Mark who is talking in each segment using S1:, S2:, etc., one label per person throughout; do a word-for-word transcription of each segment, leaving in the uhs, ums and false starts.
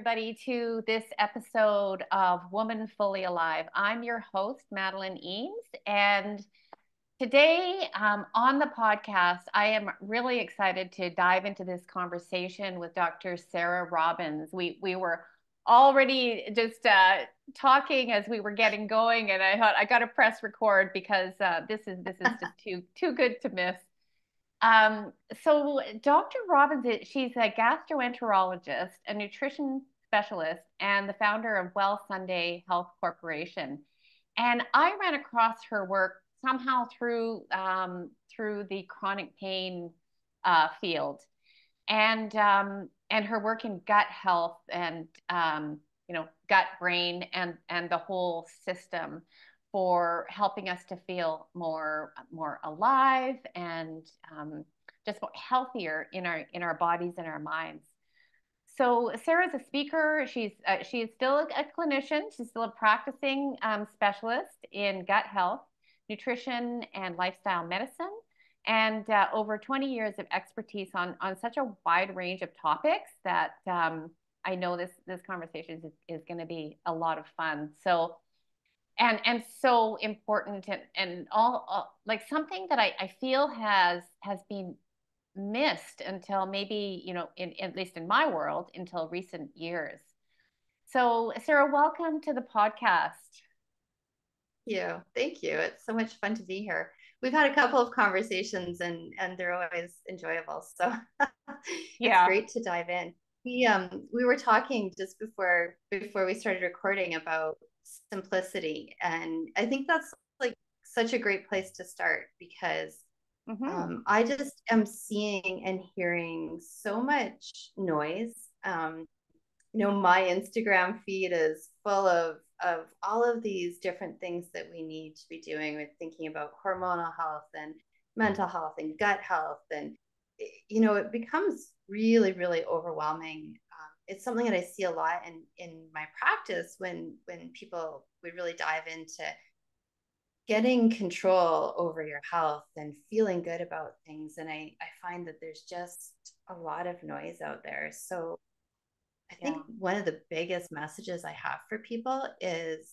S1: everybody, to this episode of Woman Fully Alive. I'm your host, Madeline Eames, and today um, on the podcast, I am really excited to dive into this conversation with Doctor Sarah Robbins. We we were already just uh, talking as we were getting going, and I thought I got to press record because uh, this is this is just too too good to miss. Um, so Doctor Robbins, she's a gastroenterologist, a nutrition specialist, and the founder of Well Sunday Health Corporation. And I ran across her work somehow through um, through the chronic pain uh, field, and um, and her work in gut health and um, you know gut brain and and the whole system for helping us to feel more more alive and um, just more healthier in our in our bodies and our minds. So Sarah's a speaker. She's uh, she is still a, a clinician. She's still a practicing um, specialist in gut health, nutrition, and lifestyle medicine, and uh, over twenty years of expertise on on such a wide range of topics that um, I know this this conversation is, is going to be a lot of fun. So and and so important and and all, all like something that I, I feel has has been missed until maybe you know in at least in my world until recent years. So Sarah, welcome to the podcast.
S2: You. Thank you. It's so much fun to be here. We've had a couple of conversations and and they're always enjoyable. So it's
S1: Yeah.
S2: great to dive in. We um we were talking just before before we started recording about simplicity. And I think that's like such a great place to start because
S1: Mm-hmm.
S2: um, I just am seeing and hearing so much noise. Um, you know, my Instagram feed is full of of all of these different things that we need to be doing with thinking about hormonal health and mental health and gut health. And you know, it becomes really, really overwhelming. Um, it's something that I see a lot in in my practice when when people would really dive into getting control over your health and feeling good about things. And I, I find that there's just a lot of noise out there. So I
S1: Yeah.
S2: think one of the biggest messages I have for people is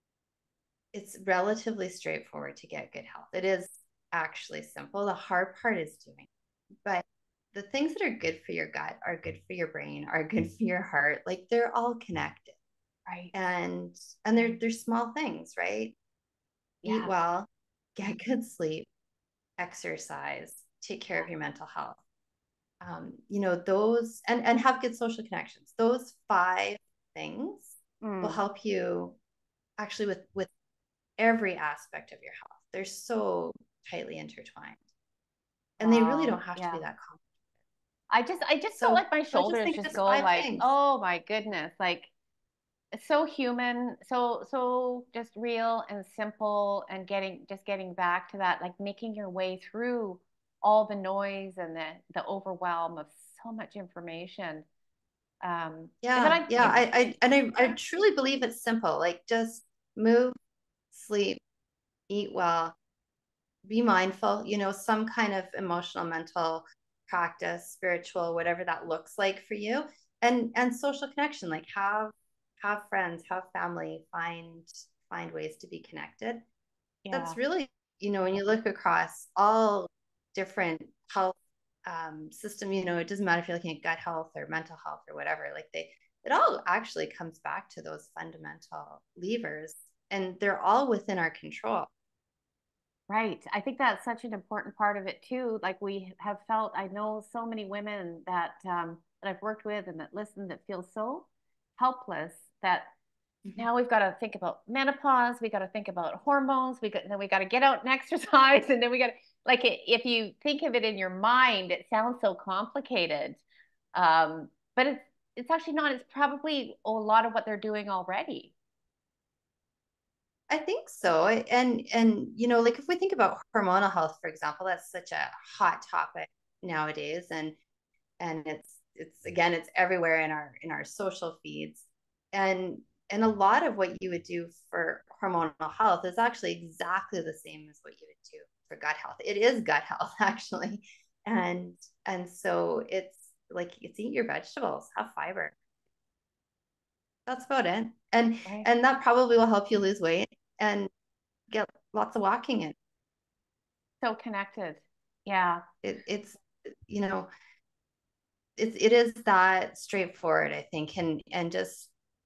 S2: it's relatively straightforward to get good health. It is actually simple. The hard part is doing it. But the things that are good for your gut are good for your brain, are good for your heart. Like they're all connected.
S1: Right.
S2: And and they're they're small things, right? Eat
S1: Yeah.
S2: well, get good sleep, exercise, take care of your mental health. Um, you know, those and and have good social connections. Those five things will
S1: Mm.
S2: help you actually with with every aspect of your health. They're so tightly intertwined. And they really
S1: Wow.
S2: don't have to be
S1: Yeah.
S2: that complicated.
S1: I just I just felt
S2: So
S1: like my
S2: so I just
S1: shoulders
S2: think
S1: just
S2: just
S1: go
S2: five
S1: like,
S2: things.
S1: oh my goodness, like it's so human, so so just real and simple, and getting just getting back to that, like making your way through all the noise and the the overwhelm of so much information. Um, but
S2: Yeah,
S1: I,
S2: yeah.
S1: you know,
S2: I, I and I, I truly believe it's simple. Like just move, sleep, eat well, be mindful, you know, some kind of emotional, mental practice, spiritual, whatever that looks like for you. And and social connection, like have have friends, have family, find find ways to be connected.
S1: yeah,
S2: That's really, you know, when you look across all different health um, system, you know, it doesn't matter if you're looking at gut health or mental health or whatever, like they it all actually comes back to those fundamental levers and they're all within our control.
S1: right. I think that's such an important part of it too. Like we have felt, I know so many women that um, that I've worked with and that listen that feel so helpless that
S2: Mhm.
S1: now we've got to think about menopause. We got to think about hormones. We got then we got to get out and exercise, and then we got to like it, if you think of it in your mind, it sounds so complicated, um, but it's it's actually not. It's probably a lot of what they're doing already.
S2: I think so. And and you know, like if we think about hormonal health, for example, that's such a hot topic nowadays. And and it's it's again, it's everywhere in our in our social feeds. And and a lot of what you would do for hormonal health is actually exactly the same as what you would do for gut health. It is gut health, actually. And and so it's like it's eat your vegetables, have fiber. That's about it. And
S1: Right.
S2: and that probably will help you lose weight and get lots of walking in.
S1: So connected. Yeah.
S2: It, it's you know, it's it is that straightforward, I think, and and just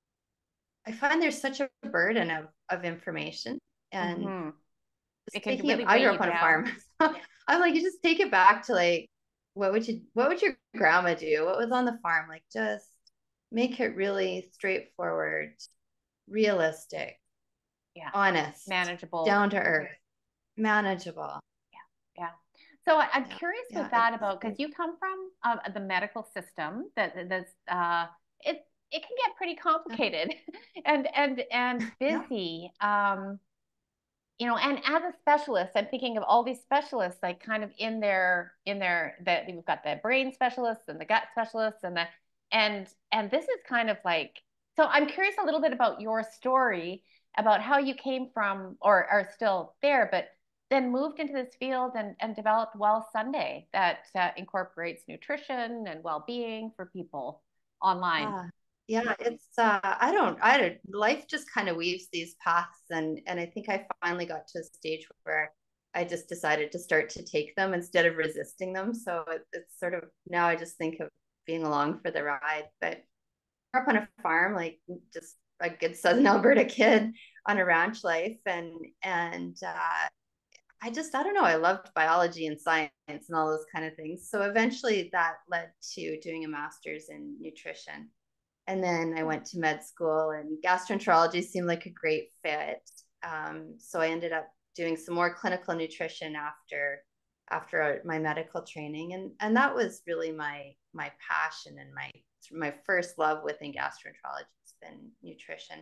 S2: I find there's such a burden of of information and
S1: Mm-hmm. It
S2: just
S1: can
S2: taking it.
S1: really
S2: I
S1: weigh
S2: grew
S1: you
S2: up on a
S1: down.
S2: farm. So I'm like, you just take it back to like, what would you, what would your grandma do? What was on the farm? Like, just make it really straightforward, realistic,
S1: Yeah.
S2: honest,
S1: Manageable.
S2: down to earth, manageable.
S1: Yeah. Yeah. So I- I'm
S2: Yeah,
S1: curious with
S2: yeah.
S1: that
S2: It's
S1: about because you come from uh, the medical system that that's uh it it can get pretty complicated and and and
S2: yeah,
S1: busy. Um, you know, and as a specialist, I'm thinking of all these specialists like kind of in their in their that we've got the brain specialists and the gut specialists and the and and this is kind of like so I'm curious a little bit about your story about how you came from or are still there, but then moved into this field and, and developed Well Sunday that uh, incorporates nutrition and well-being for people online.
S2: yeah, yeah. It's uh, I don't, I don't. Life just kind of weaves these paths, and and I think I finally got to a stage where I just decided to start to take them instead of resisting them. So it, it's sort of now I just think of being along for the ride. But grew up on a farm, like just a good Southern Alberta kid on a ranch life, and and uh, I just I don't know. I loved biology and science and all those kind of things. So eventually that led to doing a master's in nutrition. And then I went to med school, and gastroenterology seemed like a great fit. Um, so I ended up doing some more clinical nutrition after after my medical training, and and that was really my my passion and my my first love within gastroenterology has been nutrition.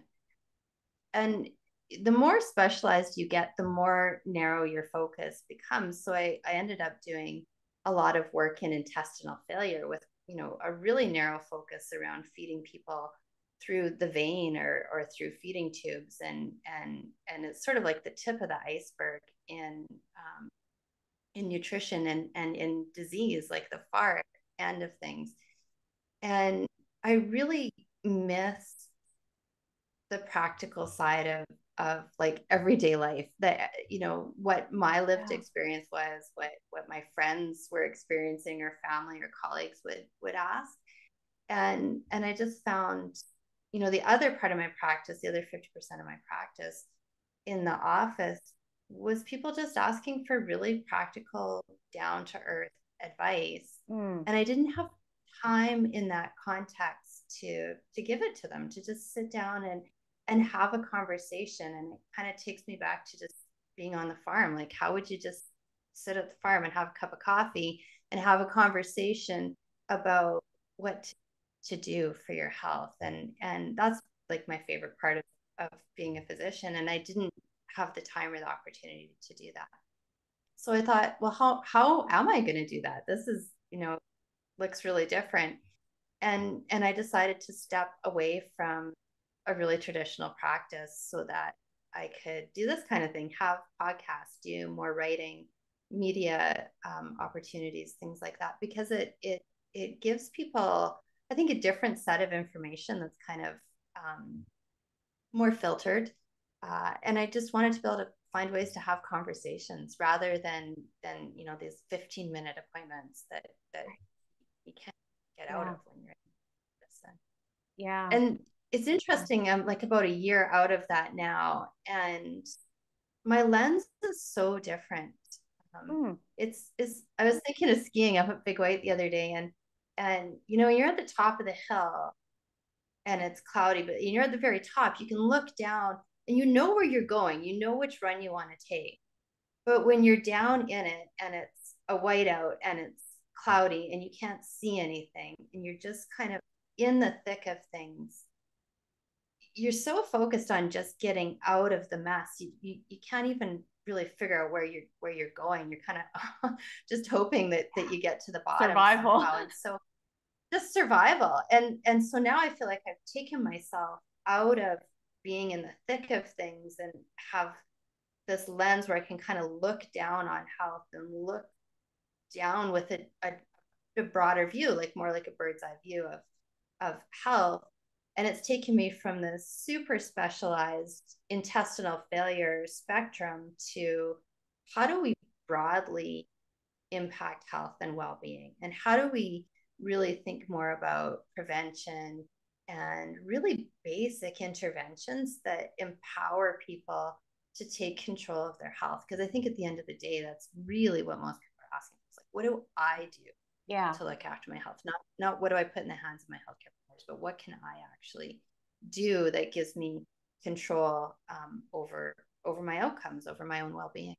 S2: And the more specialized you get, the more narrow your focus becomes. So I, I ended up doing a lot of work in intestinal failure with, you know, a really narrow focus around feeding people through the vein or, or through feeding tubes. And, and, and it's sort of like the tip of the iceberg in, um, in nutrition and, and in disease, like the far end of things. And I really miss the practical side of of like everyday life, that you know what my lived
S1: Yeah.
S2: experience was, what what my friends were experiencing or family or colleagues would would ask. And and I just found, you know the other part of my practice, the other fifty percent of my practice in the office, was people just asking for really practical, down to earth advice.
S1: Mm.
S2: And I didn't have time in that context to to give it to them, to just sit down and and have a conversation. And it kind of takes me back to just being on the farm. Like, how would you just sit at the farm and have a cup of coffee and have a conversation about what to do for your health? And and that's like my favorite part of, of being a physician. And I didn't have the time or the opportunity to do that. So I thought, well, how how am I going to do that? This is, you know, looks really different. And and I decided to step away from a really traditional practice so that I could do this kind of thing, have podcasts, do more writing, media um, opportunities, things like that, because it it it gives people, I think, a different set of information that's kind of um, more filtered. Uh, and I just wanted to be able to find ways to have conversations rather than than you know these fifteen minute appointments that that you can't get out
S1: Yeah.
S2: of when you're in medicine.
S1: Yeah.
S2: And it's interesting. I'm like about a year out of that now, and my lens is so different. Um,
S1: Mm.
S2: it's is I was thinking of skiing up at Big White the other day, and and you know you're at the top of the hill, and it's cloudy, but you're at the very top. You can look down, and you know where you're going. You know which run you want to take. But when you're down in it, and it's a whiteout, and it's cloudy, and you can't see anything, and you're just kind of in the thick of things, you're so focused on just getting out of the mess. You, you, you can't even really figure out where you're where you're going. You're kind of just hoping that that you get to the bottom
S1: Survival.
S2: somehow. And so just survival. And and so now I feel like I've taken myself out of being in the thick of things and have this lens where I can kind of look down on health and look down with a, a, a broader view, like more like a bird's eye view of of health. And it's taken me from this super specialized intestinal failure spectrum to how do we broadly impact health and well-being, and how do we really think more about prevention and really basic interventions that empower people to take control of their health. Because I think at the end of the day, that's really what most people are asking. It's like, what do I do
S1: Yeah.
S2: to look after my health? Not not what do I put in the hands of my healthcare providers, but what can I actually do that gives me control um, over over my outcomes, over my own well-being.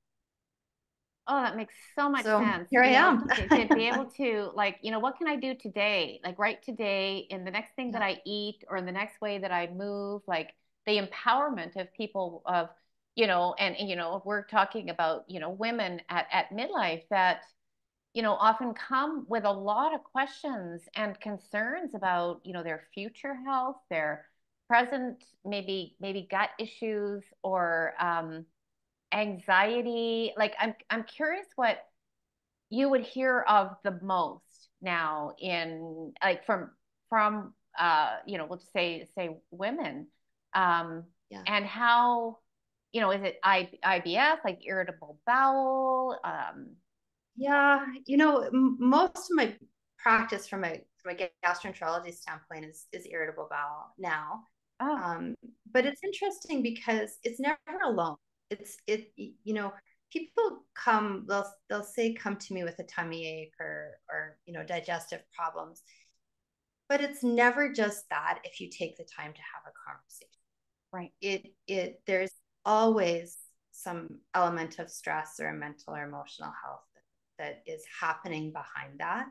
S1: Oh, that makes so much
S2: So
S1: sense.
S2: here I
S1: You know,
S2: am.
S1: to, to be able to, like, you know, what can I do today? Like right today in the next thing that
S2: Yeah.
S1: I eat or in the next way that I move, like the empowerment of people of, you know, and, and you know, we're talking about, you know, women at, at midlife that, you know, often come with a lot of questions and concerns about, you know, their future health, their present, maybe, maybe gut issues or, um, anxiety. Like I'm I'm curious what you would hear of the most now in like from from uh you know, let's say say women um
S2: Yeah.
S1: and how, you know, is it I, IBS, like irritable bowel? Um
S2: Yeah. You know, m- most of my practice from a from a gastroenterology standpoint is is irritable bowel now.
S1: oh,
S2: Um, but it's interesting because it's never alone. It's it you know, people come, they'll they'll say come to me with a tummy ache or or you know, digestive problems. But it's never just that if you take the time to have a conversation.
S1: right.
S2: It it there's always some element of stress or mental or emotional health that, that is happening behind that.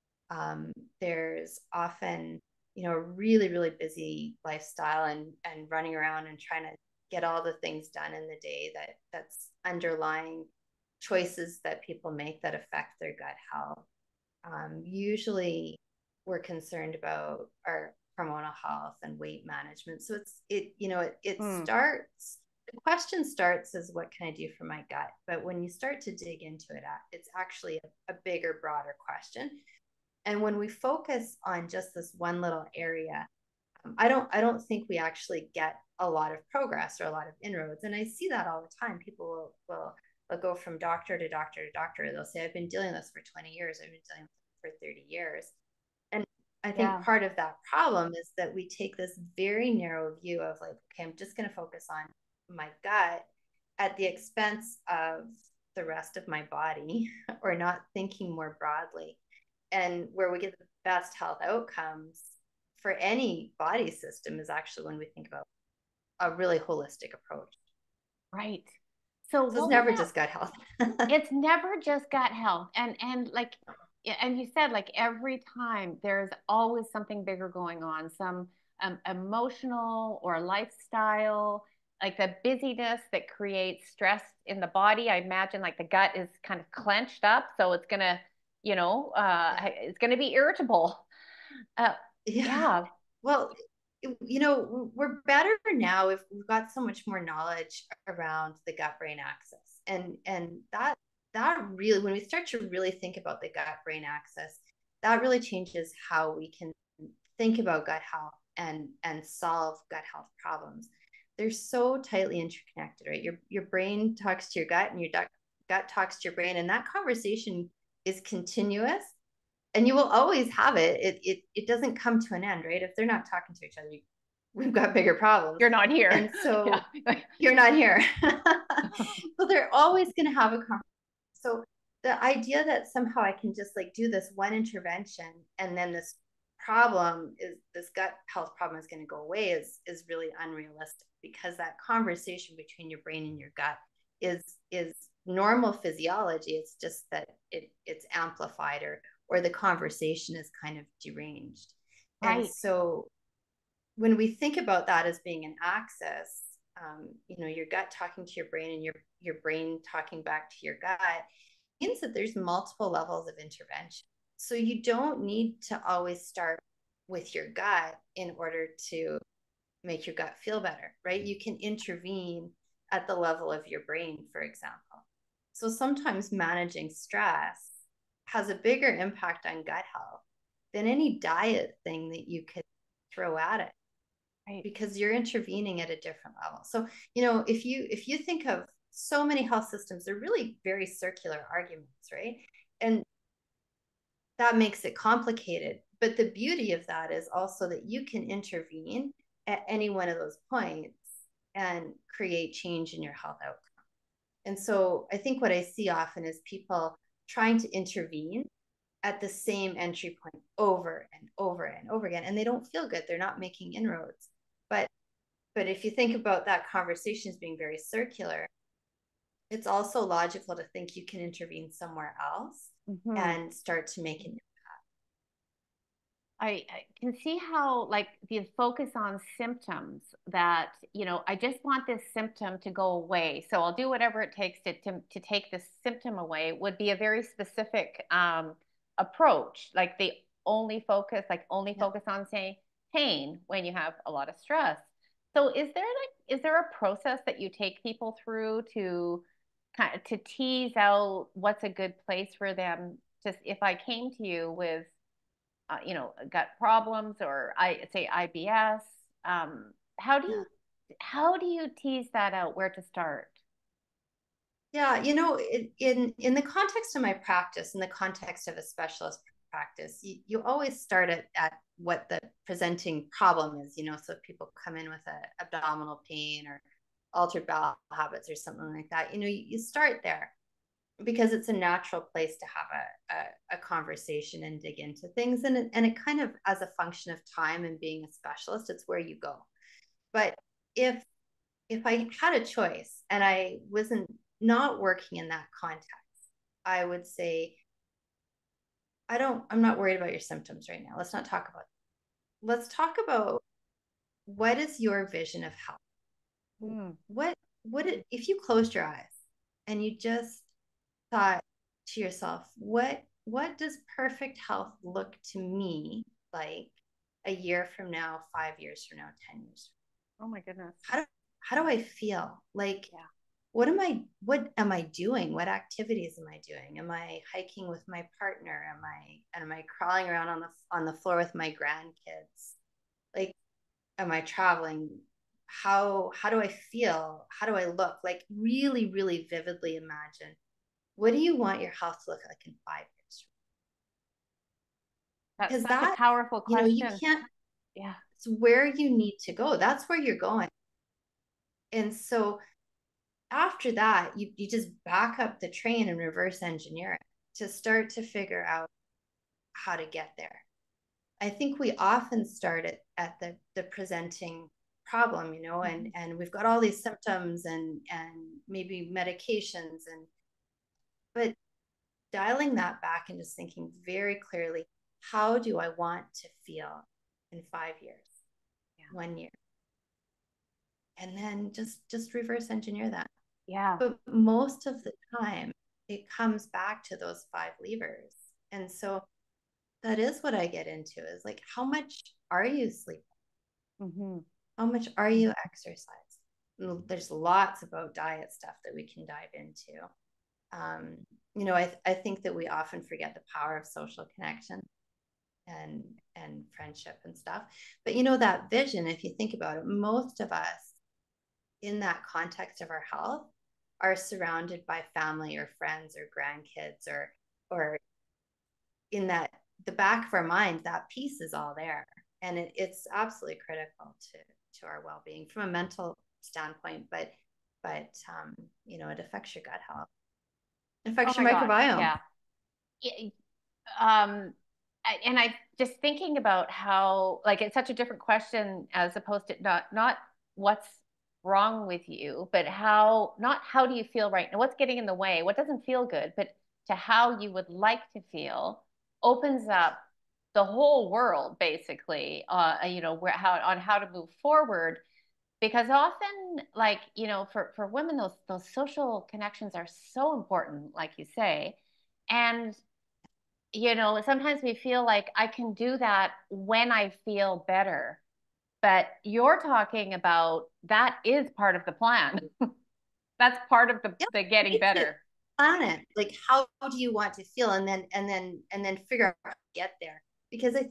S2: Um, there's often, you know, a really, really busy lifestyle and and running around and trying to get all the things done in the day that that's underlying choices that people make that affect their gut health. Um, usually we're concerned about our hormonal health and weight management. So it's it, you know, it it
S1: Hmm.
S2: starts, the question starts as what can I do for my gut? But when you start to dig into it, it's actually a, a bigger, broader question. And when we focus on just this one little area, um, I don't I don't think we actually get a lot of progress or a lot of inroads. And I see that all the time. People will will will go from doctor to doctor to doctor. They'll say, I've been dealing with this for twenty years. I've been dealing with it for thirty years. And I think
S1: Yeah.
S2: part of that problem is that we take this very narrow view of like, okay, I'm just going to focus on my gut at the expense of the rest of my body or not thinking more broadly. And where we get the best health outcomes for any body system is actually when we think about a really holistic approach.
S1: Right. So
S2: So it's
S1: what would
S2: never
S1: that,
S2: just gut health.
S1: it's never just gut health. And and like yeah, and you said like every time there's always something bigger going on, some um, emotional or lifestyle, like the busyness that creates stress in the body. I imagine like the gut is kind of clenched up, so it's gonna, you know, uh,
S2: Yeah.
S1: it's gonna be irritable. Uh,
S2: Yeah.
S1: yeah,
S2: Well, you know, we're better now if we've got so much more knowledge around the gut brain axis. And and that that really, when we start to really think about the gut brain axis, that really changes how we can think about gut health and and solve gut health problems. They're so tightly interconnected, right? Your your brain talks to your gut and your gut, gut talks to your brain, and that conversation is continuous, and you will always have it. It it it doesn't come to an end, right? If they're not talking to each other, we've got bigger problems.
S1: you're not here.
S2: And so
S1: Yeah.
S2: you're not here. So they're always going to have a conversation. So the idea that somehow I can just like do this one intervention and then this problem is this gut health problem is going to go away is is really unrealistic, because that conversation between your brain and your gut is is normal physiology. It's just that it it's amplified, or or the conversation is kind of deranged. And
S1: Right.
S2: so when we think about that as being an axis, um, you know, your gut talking to your brain and your your brain talking back to your gut, means that there's multiple levels of intervention. So you don't need to always start with your gut in order to make your gut feel better, right? You can intervene at the level of your brain, for example. So sometimes managing stress has a bigger impact on gut health than any diet thing that you could throw at it.
S1: Right.
S2: because you're intervening at a different level. So, you know, if you if you think of so many health systems, they're really very circular arguments, right? And that makes it complicated. But the beauty of that is also that you can intervene at any one of those points and create change in your health outcome. And so I think what I see often is people trying to intervene at the same entry point over and over and over again, and they don't feel good. They're not making inroads. But but if you think about that conversation as being very circular, it's also logical to think you can intervene somewhere else
S1: Mm-hmm.
S2: and start to make an
S1: I, I can see how, like, the focus on symptoms that, you know, I just want this symptom to go away. So I'll do whatever it takes to, to, to take this symptom away would be a very specific um, approach. Like they only focus, like only
S2: yeah.
S1: focus on, say, pain when you have a lot of stress. So is there like, is there a process that you take people through to kind of to tease out what's a good place for them? Just if I came to you with uh, you know, gut problems or I say I B S. Um, how do
S2: Yeah.
S1: you how do you tease that out? Where to start?
S2: Yeah, you know, in in the context of my practice, in the context of a specialist practice, you, you always start at, at what the presenting problem is, you know, so if people come in with a abdominal pain or altered bowel habits or something like that, you know, you, you start there because it's a natural place to have a, a, a conversation and dig into things. And it, and it kind of, as a function of time and being a specialist, it's where you go. But if if I had a choice and I wasn't not working in that context, I would say, I don't, I'm not worried about your symptoms right now. Let's not talk about it. Let's talk about what is your vision of health?
S1: Mm.
S2: What, what, it, if you closed your eyes and you just thought to yourself, what, what does perfect health look to me like a year from now, five years from now, ten years?
S1: Oh my goodness.
S2: How do, how do I feel? Like,
S1: Yeah.
S2: what am I what am I doing? What activities am I doing? Am I hiking with my partner? Am I am I crawling around on the on the floor with my grandkids? Like, am I traveling? How how do I feel? How do I look? Like really, really vividly imagine, what do you want your house to look like in five years?
S1: That's
S2: Because
S1: such a
S2: that,
S1: powerful
S2: you know, you
S1: question.
S2: can't,
S1: Yeah.
S2: it's where you need to go. That's where you're going. And so after that, you, you just back up the train and reverse engineer it to start to figure out how to get there. I think we often start at, at the, the presenting problem, you know, and,
S1: Mm-hmm.
S2: and we've got all these symptoms and, and maybe medications and, but dialing that back and just thinking very clearly, how do I want to feel in five years,
S1: Yeah.
S2: one year? And then just, just reverse engineer that.
S1: Yeah.
S2: But most of the time, it comes back to those five levers. And so that is what I get into is like, how much are you sleeping?
S1: Mm-hmm.
S2: How much are you exercising? There's lots about diet stuff that we can dive into. Um, you know, I, th- I think that we often forget the power of social connection and and friendship and stuff. But you know, that vision, if you think about it, most of us in that context of our health are surrounded by family or friends or grandkids or or in that the back of our mind, that piece is all there, and it, it's absolutely critical to to our well-being from a mental standpoint, but but um, you know, it affects your gut health, it
S1: Oh
S2: affects
S1: my
S2: your
S1: gosh.
S2: microbiome.
S1: Yeah. Yeah. Um, I, and I just thinking about how like it's such a different question as opposed to not not what's wrong with you, but how not how do you feel right now? What's getting in the way? What doesn't feel good? But to how you would like to feel opens up the whole world basically. Uh, you know where how on how to move forward because often like you know for for women those those social connections are so important, like you say, and you know, sometimes we feel like I can do that when I feel better. But you're talking about that is part of the plan. That's part of the,
S2: Yeah,
S1: the getting
S2: need to
S1: better.
S2: plan it. Like, how do you want to feel, and then and then and then figure out how to get there. Because I think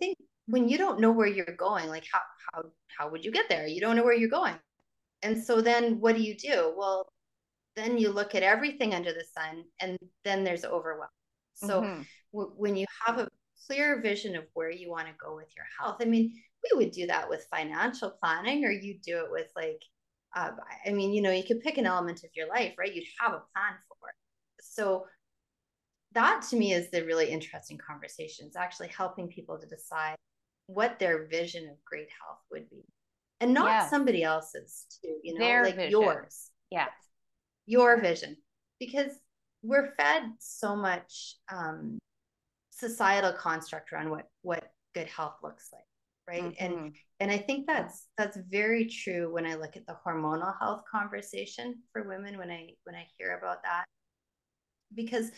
S2: when you don't know where you're going, like how how how would you get there? You don't know where you're going. And so then what do you do? Well, then you look at everything under the sun, and then there's overwhelm. So
S1: Mm-hmm.
S2: w- when you have a clear vision of where you want to go with your health, I mean, we would do that with financial planning, or you do it with like, uh, I mean, you know, you could pick an element of your life, right? You'd have a plan for it. So that to me is the really interesting conversation. It's actually helping people to decide what their vision of great health would be, and not
S1: Yes,
S2: somebody else's too, you know,
S1: their
S2: like
S1: vision.
S2: yours,
S1: Yes.
S2: your vision, because we're fed so much um, societal construct around what what good health looks like, right? And
S1: Mm-hmm.
S2: and I think that's that's very true when I look at the hormonal health conversation for women, when I when I hear about that, because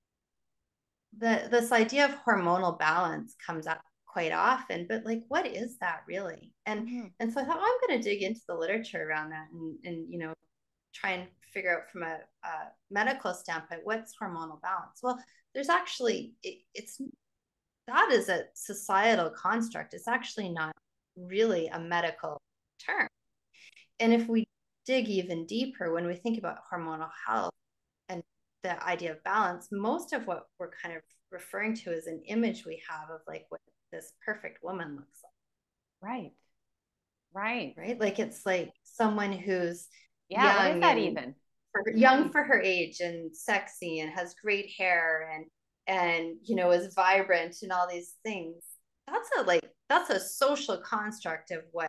S2: the this idea of hormonal balance comes up quite often, but like what is that really? and
S1: Mm-hmm.
S2: and so I thought, oh, I'm going to dig into the literature around that, and and you know, try and figure out from a, a medical standpoint what's hormonal balance. Well, there's actually it, it's that is a societal construct. It's actually not really a medical term. And if we dig even deeper, when we think about hormonal health and the idea of balance, most of what we're kind of referring to is an image we have of like what this perfect woman looks like.
S1: Right. Right.
S2: Right. Like it's like someone who's
S1: Yeah. What is
S2: young
S1: that
S2: and
S1: even?
S2: for, young for her age and sexy and has great hair and and you know, is vibrant and all these things. That's a like that's a social construct of what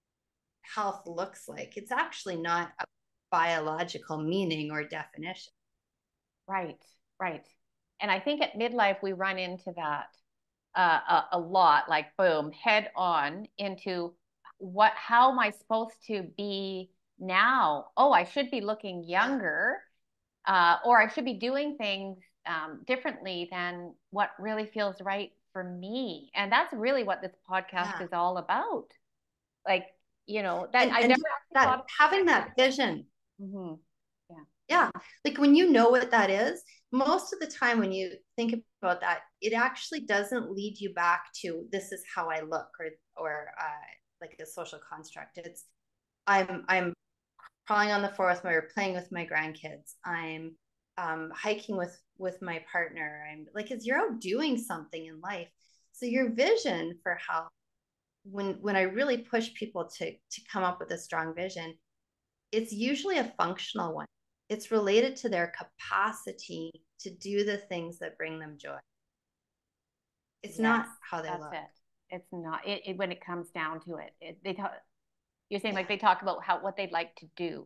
S2: health looks like. It's actually not a biological meaning or definition.
S1: Right. Right. And I think at midlife we run into that uh, a, a lot, like boom, head on into what, how am I supposed to be now? Oh, I should be looking
S2: Yeah.
S1: younger, uh, or I should be doing things um, differently than what really feels right for me. And that's really what this podcast
S2: Yeah.
S1: is all about. Like, you know, that
S2: And
S1: I
S2: and
S1: never actually
S2: that
S1: thought of.
S2: having that vision.
S1: Mm-hmm. Yeah.
S2: Yeah. Like when you know what that is, most of the time when you think about that, it actually doesn't lead you back to this is how I look, or or uh, like a social construct. It's I'm I'm crawling on the floor with my or playing with my grandkids. I'm um, hiking with with my partner. I'm like, it's you're out doing something in life. So your vision for health, when when I really push people to to come up with a strong vision, it's usually a functional one. It's related to their capacity to do the things that bring them joy. It's
S1: Yes,
S2: not how they
S1: that's
S2: look.
S1: it. It's not it, it when it comes down to it. it they talk. You're saying like
S2: Yeah.
S1: they talk about how what they'd like to do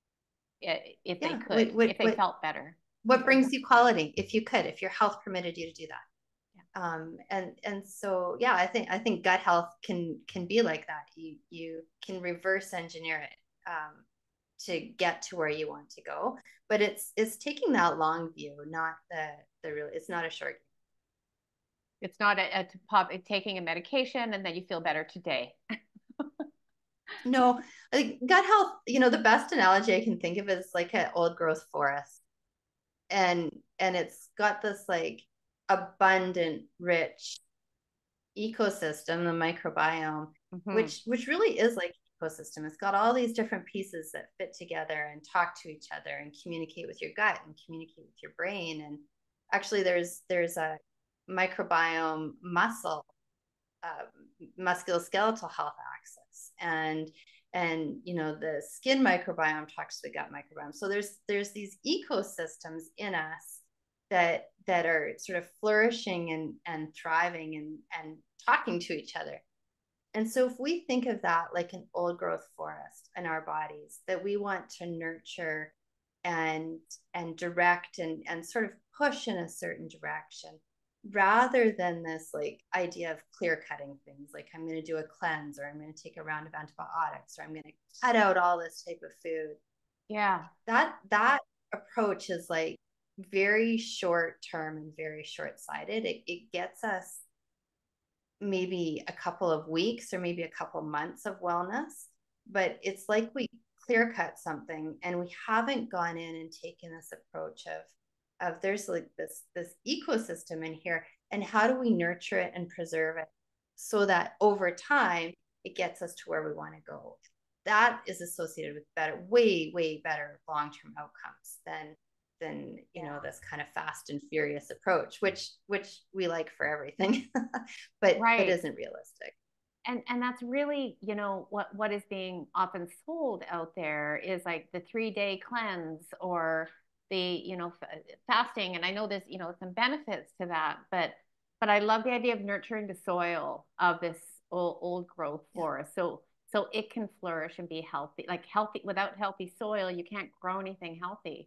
S1: if they
S2: Yeah.
S1: could,
S2: What what
S1: if they
S2: what
S1: felt better.
S2: what brings you quality if you could, if your health permitted you to do that.
S1: Yeah.
S2: um and and so yeah, i think i think gut health can can be like that. You you can reverse engineer it um to get to where you want to go, but it's it's taking that long view, not the the real it's not a short.
S1: It's not a, a pop taking a medication and then you feel better today.
S2: No, like gut health, you know, the best analogy I can think of is like an old growth forest, and and it's got this like abundant rich ecosystem, the microbiome,
S1: Mm-hmm.
S2: which which really is like ecosystem. It's got all these different pieces that fit together and talk to each other and communicate with your gut and communicate with your brain. And actually, there's there's a microbiome muscle, uh, musculoskeletal health axis, and and you know, the skin microbiome talks to the gut microbiome. So there's there's these ecosystems in us that that are sort of flourishing and and thriving and and talking to each other. And so if we think of that like an old growth forest in our bodies that we want to nurture and and direct and and sort of push in a certain direction, rather than this like idea of clear cutting things, like I'm going to do a cleanse, or I'm going to take a round of antibiotics, or I'm going to cut out all this type of food.
S1: Yeah.
S2: That that approach is like very short term and very short sighted. It, it gets us maybe a couple of weeks or maybe a couple months of wellness, but it's like we clear cut something and we haven't gone in and taken this approach of of there's like this this ecosystem in here, and how do we nurture it and preserve it so that over time it gets us to where we want to go. That is associated with better, way, way better long-term outcomes than than you
S1: Yeah.
S2: know this kind of fast and furious approach, which which we like for everything, but but
S1: Right.
S2: isn't realistic.
S1: And and that's really, you know, what what is being often sold out there is like the three day cleanse or the, you know, f- fasting. And I know there's, you know, some benefits to that, but but I love the idea of nurturing the soil of this old, old growth
S2: Yeah,
S1: forest. So so it can flourish and be healthy. Like healthy, without healthy soil, you can't grow anything healthy.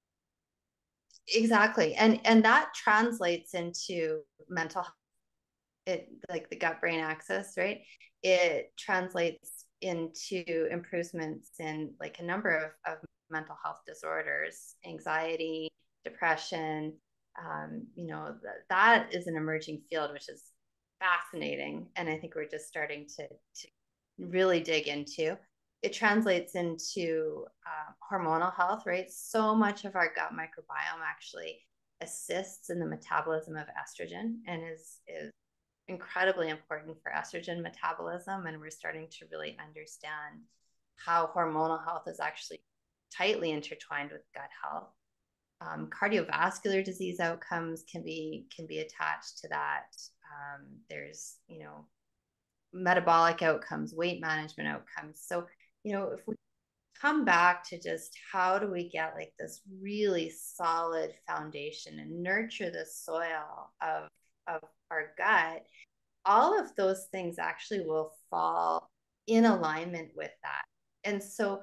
S2: exactly. And and that translates into mental health. It, like the gut brain axis, right? It translates into improvements in like a number of, of mental health disorders, anxiety, depression. Um, you know, th- that is an emerging field, which is fascinating. And I think we're just starting to, to really dig into. It translates into uh, hormonal health, right? So much of our gut microbiome actually assists in the metabolism of estrogen and is is incredibly important for estrogen metabolism. And we're starting to really understand how hormonal health is actually tightly intertwined with gut health. Um, cardiovascular disease outcomes can be can be attached to that. Um, there's, you know, metabolic outcomes, weight management outcomes. So, you know, if we come back to just how do we get like this really solid foundation and nurture the soil of of our gut, all of those things actually will fall in alignment with that. And so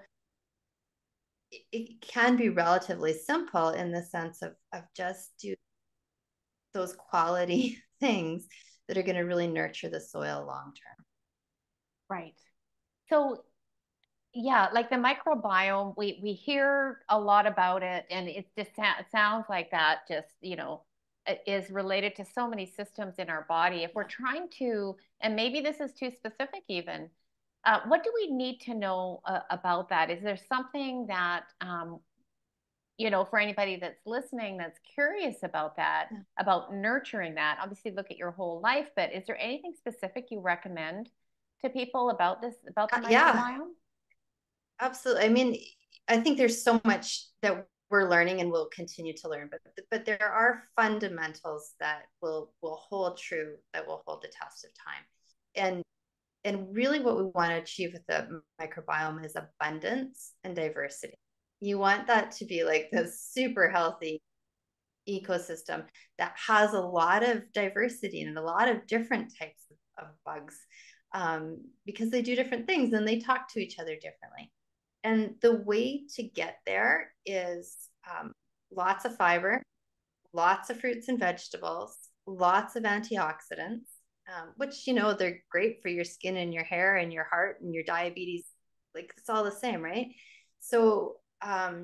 S2: it, it can be relatively simple in the sense of, of just do those quality things that are going to really nurture the soil long term.
S1: Right. So yeah, like the microbiome, we we hear a lot about it, and it just it sounds like that. Just, you know, is related to so many systems in our body. If we're trying to, and maybe this is too specific, even, uh, what do we need to know uh, about that? Is there something that, um, you know, for anybody that's listening that's curious about that,
S2: Yeah.
S1: about nurturing that? Obviously, look at your whole life, but is there anything specific you recommend to people about this, about the
S2: Uh, yeah,
S1: microbiome?
S2: absolutely. I mean, I think there's so much that we're learning and will continue to learn, but but there are fundamentals that will will hold true, that will hold the test of time. And and really what we want to achieve with the microbiome is abundance and diversity. You want that to be like this super healthy ecosystem that has a lot of diversity and a lot of different types of, of bugs, um, because they do different things and they talk to each other differently. And the way to get there is um, lots of fiber, lots of fruits and vegetables, lots of antioxidants, um, which, you know, they're great for your skin and your hair and your heart and your diabetes. Like it's all the same, right? So um,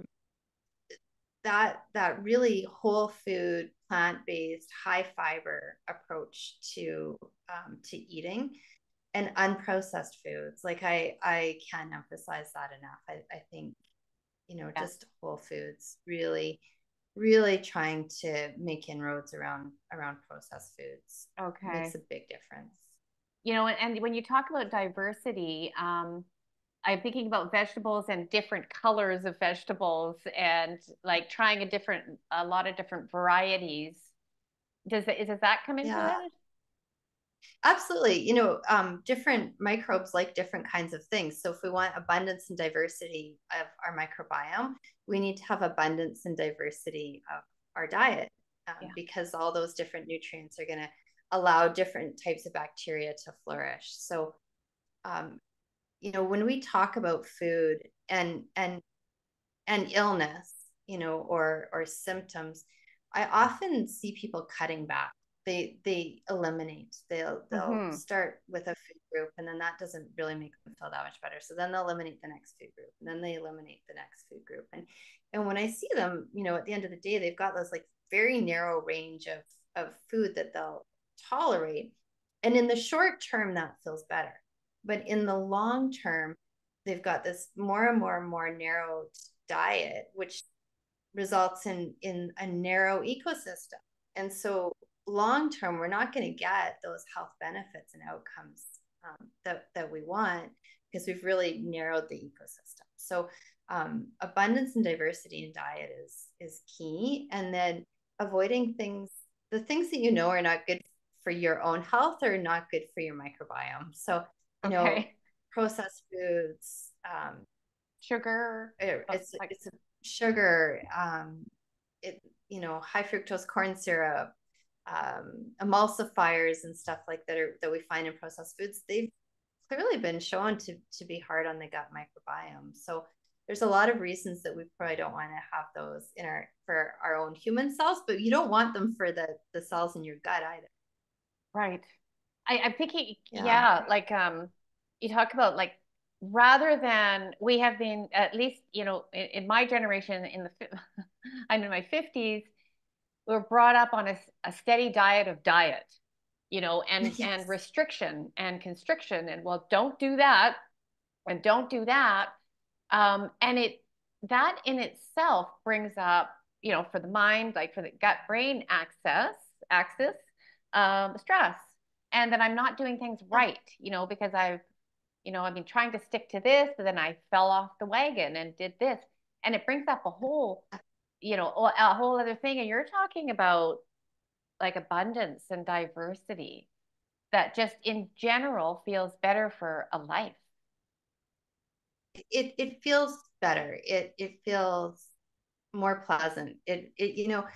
S2: that that really whole food, plant-based, high fiber approach to um, to eating and unprocessed foods. Like I I can't emphasize that enough. I, I think, you know,
S1: Yeah.
S2: just whole foods really really trying to make inroads around around processed foods makes
S1: Okay.
S2: a big difference.
S1: You know, and when you talk about diversity, um, I'm thinking about vegetables and different colors of vegetables and like trying a different, a lot of different varieties. Does it, does that come into
S2: Yeah,
S1: it?
S2: absolutely. You know, um, different microbes like different kinds of things. So if we want abundance and diversity of our microbiome, we need to have abundance and diversity of our diet, um,
S1: Yeah.
S2: because all those different nutrients are going to allow different types of bacteria to flourish. So, um, you know, when we talk about food and and and illness, you know, or or symptoms, I often see people cutting back. They they eliminate. They'll they'll
S1: Mm-hmm.
S2: start with a food group, and then that doesn't really make them feel that much better. So then they'll eliminate the next food group, and then they eliminate the next food group. And and when I see them, you know, at the end of the day, they've got this like very narrow range of of food that they'll tolerate. And in the short term, that feels better. But in the long term, they've got this more and more and more narrow diet, which results in in a narrow ecosystem. And so long term, we're not going to get those health benefits and outcomes um, that, that we want, because we've really narrowed the ecosystem. So um, abundance and diversity in diet is is key. And then avoiding things, the things that you know are not good for your own health or not good for your microbiome. So, you know,
S1: Okay.
S2: processed foods, um,
S1: Sugar, uh,
S2: it's
S1: like,
S2: it's a sugar, um, it you know, high fructose corn syrup, um, emulsifiers and stuff like that are that we find in processed foods. They've clearly been shown to to be hard on the gut microbiome. So there's a lot of reasons that we probably don't want to have those in our for our own human cells, but you don't want them for the the cells in your gut either.
S1: right. I, I'm thinking,
S2: Yeah.
S1: yeah, like um, you talk about like rather than we have been at least, you know, in, in my generation, in the I'm in my fifties, we were brought up on a, a steady diet of diet, you know, and and
S2: Yes.
S1: restriction and constriction, and well, don't do that, and don't do that, um, and it that in itself brings up, you know, for the mind, like for the gut brain access axis, um, stress, and that I'm not doing things
S2: Yeah.
S1: right, you know, because I've, you know, I've been trying to stick to this, but then I fell off the wagon and did this, and it brings up a whole, you know, a whole other thing. And you're talking about like abundance and diversity that just in general feels better for a life.
S2: It it feels better. It it feels more pleasant. It it you know,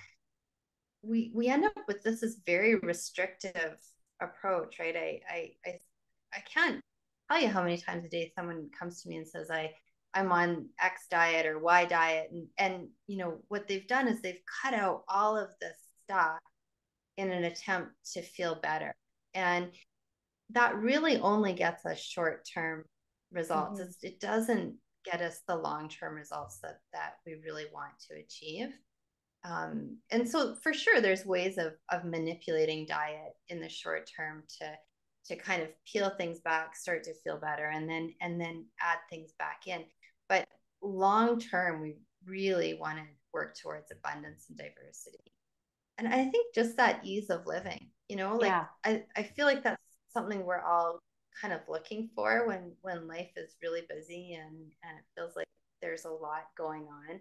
S2: we we end up with this is very restrictive approach, right? I I I I can't tell you how many times a day someone comes to me and says I I'm on X diet or Y diet, and and you know what they've done is they've cut out all of this stuff in an attempt to feel better. And that really only gets us short-term results.
S1: Mm-hmm.
S2: It's, it doesn't get us the long-term results that that we really want to achieve. Um, and so for sure, there's ways of of manipulating diet in the short term to to kind of peel things back, start to feel better, and then and then add things back in. But long term, we really want to work towards abundance and diversity. And I think just that ease of living, you know, like
S1: Yeah.
S2: I, I feel like that's something we're all kind of looking for when when life is really busy, and and it feels like there's a lot going on,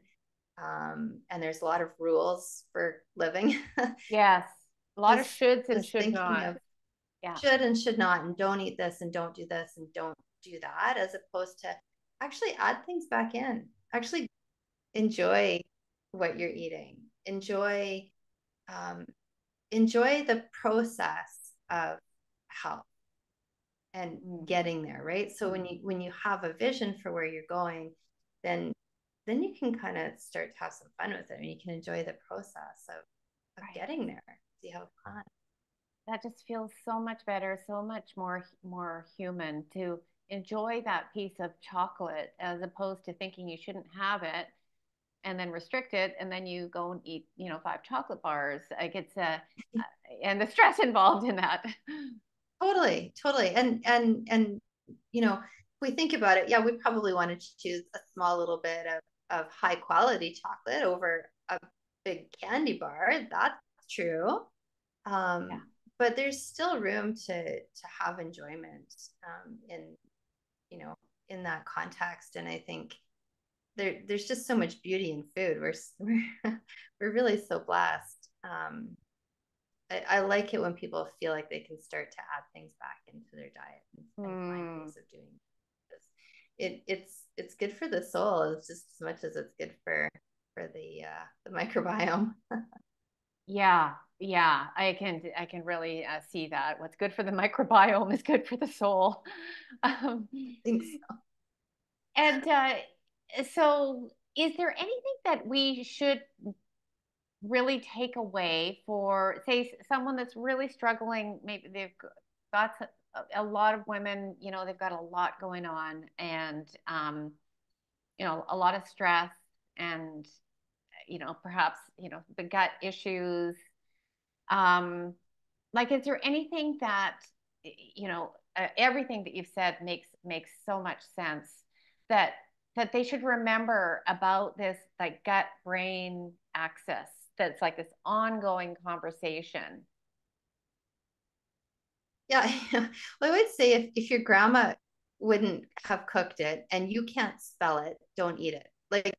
S2: um, and there's a lot of rules for living.
S1: Yes. A lot of
S2: just
S1: shoulds and
S2: just
S1: should
S2: thinking
S1: not.
S2: of
S1: Yeah.
S2: should and should not, and don't eat this and don't do this and don't do that, as opposed to actually add things back in. Actually enjoy what you're eating. Enjoy um, enjoy the process of health and
S1: Mm.
S2: getting there, right? So when you when you have a vision for where you're going, then then you can kind of start to have some fun with it, and you can enjoy the process of of
S1: Right.
S2: getting there. See how fun.
S1: That just feels so much better, so much more more human to enjoy that piece of chocolate as opposed to thinking you shouldn't have it and then restrict it and then you go and eat, you know, five chocolate bars. Like it's a and the stress involved in that.
S2: Totally, totally. And and and you know, if we think about it, yeah, we probably want to choose a small little bit of of high quality chocolate over a big candy bar. That's true.
S1: Yeah.
S2: Um, but there's still room to to have enjoyment um, in you know in that context. And I think there there's just so much beauty in food. We're we're, we're really so blessed. Um, I, I like it when people feel like they can start to add things back into their diet, and, and find
S1: Mm.
S2: ways of doing this. It it's it's good for the soul as just as much as it's good for for the uh, the microbiome.
S1: Yeah, yeah, I can I can really uh, see that. What's good for the microbiome is good for the soul. Um,
S2: Thanks.
S1: and uh, so, is there anything that we should really take away for, say, someone that's really struggling? Maybe they've got a, a lot of women, you know, they've got a lot going on, and um, you know, a lot of stress, and you know, perhaps you know the gut issues. Um, like, is there anything that, you know, uh, everything that you've said makes makes so much sense that that they should remember about this like gut brain axis that's like this ongoing conversation.
S2: Yeah. Well, I would say if, if your grandma wouldn't have cooked it and you can't spell it, don't eat it. Like,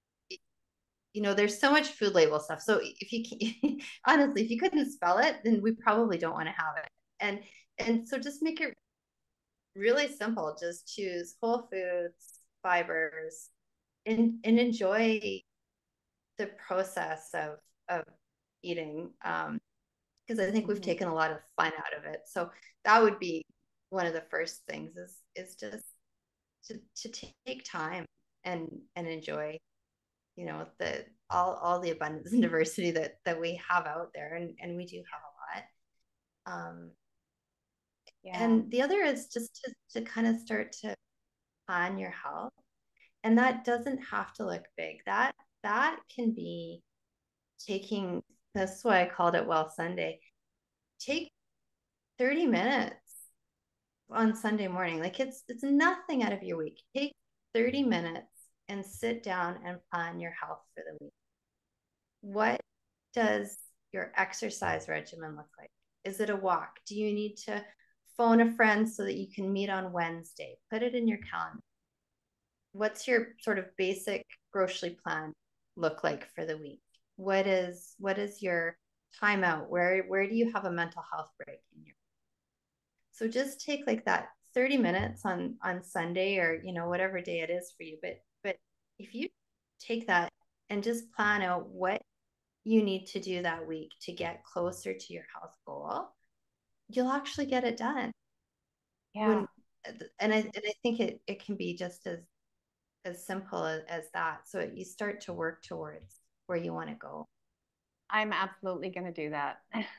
S2: you know, there's so much food label stuff. So if you can, honestly, if you couldn't spell it, then we probably don't want to have it. And and so just make it really simple. Just choose whole foods, fibers, and and enjoy the process of of eating. Um, because I think we've
S1: Mhm.
S2: taken a lot of fun out of it. So that would be one of the first things is is just to to take time and and enjoy, you know, the all all the abundance and diversity that that we have out there, and and we do have a lot. Um,
S1: Yeah.
S2: and the other is just to to kind of start to plan your health, and that doesn't have to look big. That that can be taking. That's why I called it Well Sunday. Take thirty minutes on Sunday morning. Like it's it's nothing out of your week. Take thirty minutes and sit down and plan your health for the week. What does your exercise regimen look like? Is it a walk? Do you need to phone a friend so that you can meet on Wednesday? Put it in your calendar. What's your sort of basic grocery plan look like for the week? What is what is your timeout? Where where do you have a mental health break in your so just take like that thirty minutes on on Sunday, or you know whatever day it is for you, but but if you take that and just plan out what you need to do that week to get closer to your health goal, you'll actually get it done.
S1: Yeah.
S2: When and I and I think it it can be just as as simple as, as that. So you start to work towards where you want to go.
S1: I'm absolutely going to do that.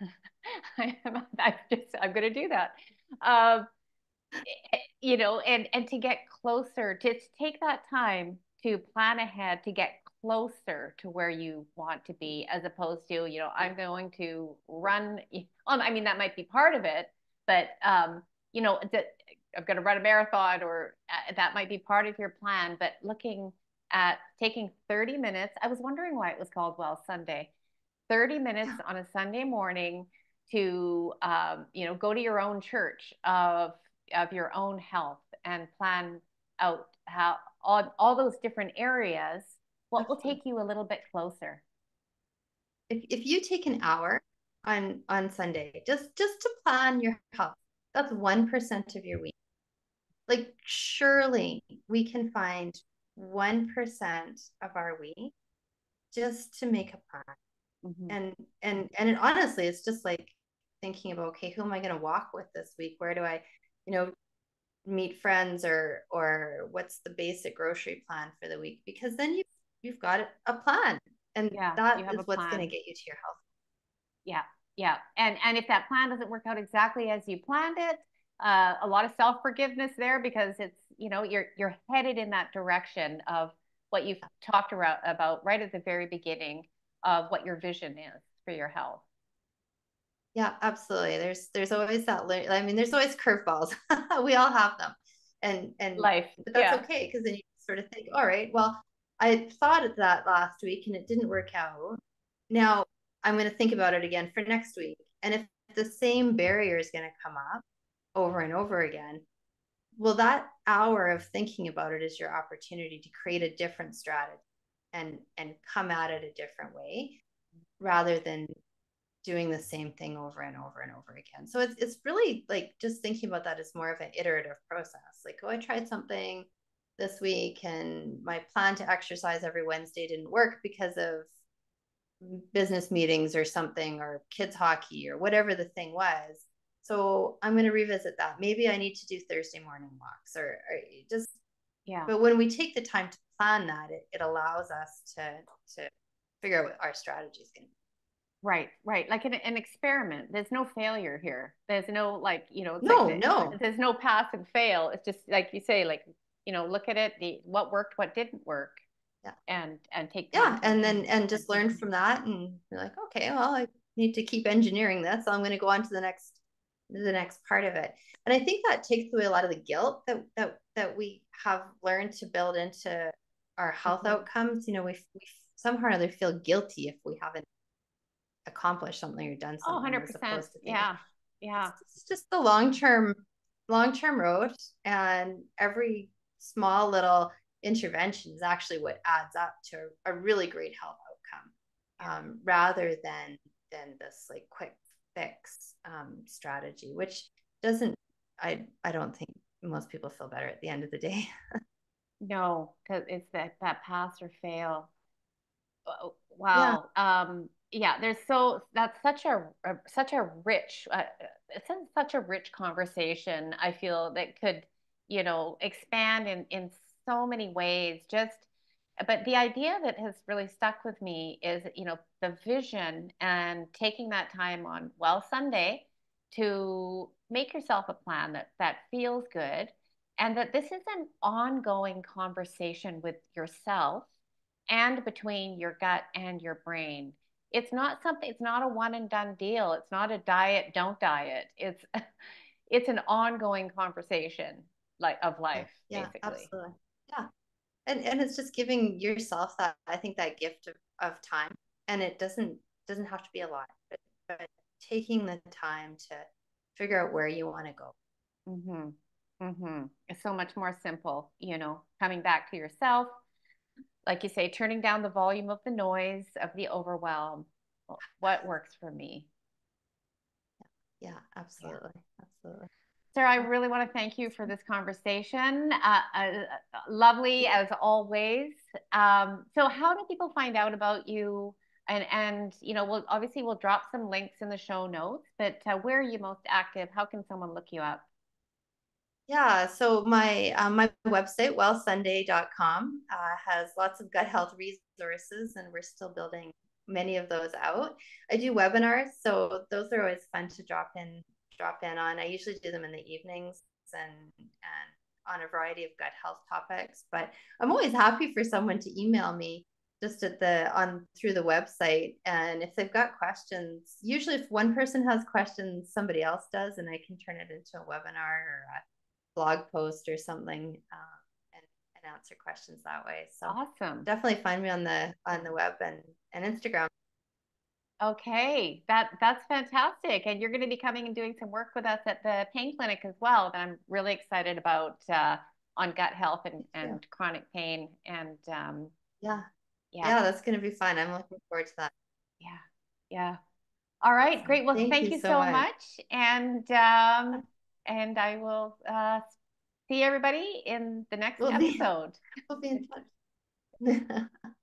S1: I am, I'm just, I'm going to do that. Um, you know, and, and to get closer, to take that time to plan ahead, to get closer to where you want to be, as opposed to, you know, I'm going to run. Um, I mean, that might be part of it, but, um, you know, that I'm going to run a marathon, or uh, that might be part of your plan. But looking at taking thirty minutes, I was wondering why it was called Well Sunday. thirty minutes
S2: Yeah,
S1: on a Sunday morning to, um, you know, go to your own church of of your own health and plan out how all, all those different areas, what will
S2: absolutely.
S1: take you a little bit closer.
S2: If if you take an hour on on Sunday just just to plan your health, that's one percent of your week. Like surely we can find one percent of our week just to make a plan.
S1: Mm-hmm.
S2: And and and it, honestly, it's just like thinking about, okay, who am I going to walk with this week? Where do I, you know, meet friends, or or what's the basic grocery plan for the week? Because then you you've got a plan, and
S1: Yeah,
S2: that
S1: you have
S2: is
S1: a
S2: what's going to
S1: plan.
S2: get you to your health.
S1: Yeah, yeah. And and if that plan doesn't work out exactly as you planned it, uh, a lot of self forgiveness there, because it's, you know, you're you're headed in that direction of what you've talked about about right at the very beginning of what your vision is for your health.
S2: Yeah, absolutely. There's there's always that. I mean, there's always curveballs. We all have them, and and
S1: Life.
S2: but that's
S1: Yeah.
S2: okay because then you sort of think, all right, well, I thought of that last week and it didn't work out. Now I'm going to think about it again for next week, and if the same barrier is going to come up over and over again, well, that hour of thinking about it is your opportunity to create a different strategy and and come at it a different way rather than doing the same thing over and over and over again. So it's it's really like just thinking about that as more of an iterative process. Like, oh, I tried something this week and my plan to exercise every Wednesday didn't work because of business meetings or something, or kids hockey or whatever the thing was. So I'm going to revisit that. Maybe I need to do Thursday morning walks, or, or just,
S1: Yeah.
S2: but when we take the time to plan that, it, it allows us to, to figure out what our strategy is going to be.
S1: Right, right. Like an, an experiment. There's no failure here. There's no, like, you know, it's like
S2: No,
S1: the,
S2: no.
S1: there's no pass and fail. It's just like you say, like, you know, look at it, the what worked, what didn't work,
S2: Yeah.
S1: and and take time
S2: Yeah,
S1: to.
S2: and then and just learn from that, and you're like, okay, well, I need to keep engineering this, so I'm going to go on to the next the next part of it. And I think that takes away a lot of the guilt that that that we have learned to build into our health
S1: Mhm.
S2: outcomes. You know, we, we somehow or other feel guilty if we haven't accomplished something or done
S1: Oh,
S2: something, as
S1: one hundred percent.
S2: opposed to thinking,
S1: Yeah. Yeah.
S2: It's just the long term, long term road, and every small little intervention is actually what adds up to a really great health outcome, um, rather than than this like quick fix um, strategy, which doesn't. I I don't think most people feel better at the end of the day.
S1: No, because it's that that pass or fail. Oh,
S2: Yeah.
S1: wow. Um, yeah, there's so that's such a, a such a rich uh, it's a- such a rich conversation. I feel that could, you know, expand in in so many ways. Just, but the idea that has really stuck with me is, you know, the vision and taking that time on Well Sunday to make yourself a plan that that feels good, and that this is an ongoing conversation with yourself and between your gut and your brain. It's not something, it's not a one and done deal. It's not a diet, don't diet. It's it's an ongoing conversation like of
S2: Yeah,
S1: life,
S2: yeah,
S1: basically.
S2: absolutely. Yeah. And and it's just giving yourself that, I think, that gift of, of time. And it doesn't doesn't have to be a lot, but, but taking the time to figure out where you want to go.
S1: Mm-hmm. Mm-hmm. It's so much more simple, you know, coming back to yourself, like you say, turning down the volume of the noise, of the overwhelm. What works for me?
S2: Yeah,
S1: Yeah.
S2: absolutely. Absolutely.
S1: Sarah, I really want to thank you for this conversation. Uh, uh, lovely as always. Um, so, how do people find out about you? And and you know, we'll obviously we'll drop some links in the show notes. But uh, where are you most active? How can someone look you up?
S2: Yeah, so my um, my website, well sunday dot com, uh, has lots of gut health resources, and we're still building many of those out. I do webinars, so those are always fun to drop in drop in on. I usually do them in the evenings, and and on a variety of gut health topics. But I'm always happy for someone to email me just at the on through the website, and if they've got questions, usually if one person has questions, somebody else does, and I can turn it into a webinar or a blog post or something, uh, and, and answer questions that way. So
S1: Awesome.
S2: definitely find me on the on the web and, and Instagram.
S1: Okay, that that's fantastic. And you're going to be coming and doing some work with us at the pain clinic as well. That I'm really excited about uh, on gut health and,
S2: Yeah.
S1: and chronic pain. And um,
S2: Yeah.
S1: yeah,
S2: Yeah, that's gonna be fun. I'm looking forward to that.
S1: yeah, yeah. All right,
S2: Awesome.
S1: great. Well,
S2: Thank
S1: thank
S2: you
S1: you
S2: so
S1: so
S2: much.
S1: much. And um, and I will uh, see everybody in the next
S2: We'll be
S1: episode.
S2: we'll be in touch.